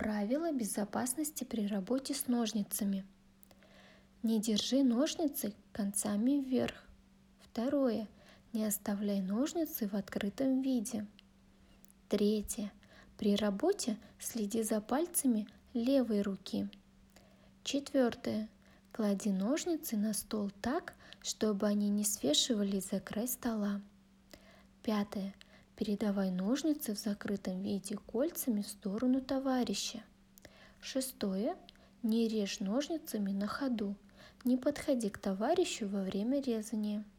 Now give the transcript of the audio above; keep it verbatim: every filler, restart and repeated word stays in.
Правила безопасности при работе с ножницами. Не держи ножницы концами вверх. Второе. Не оставляй ножницы в открытом виде. Третье. При работе следи за пальцами левой руки. Четвертое. Клади ножницы на стол так, чтобы они не свешивались за край стола. Пятое. Передавай ножницы в закрытом виде кольцами в сторону товарища. Шестое. Не режь ножницами на ходу. Не подходи к товарищу во время резания.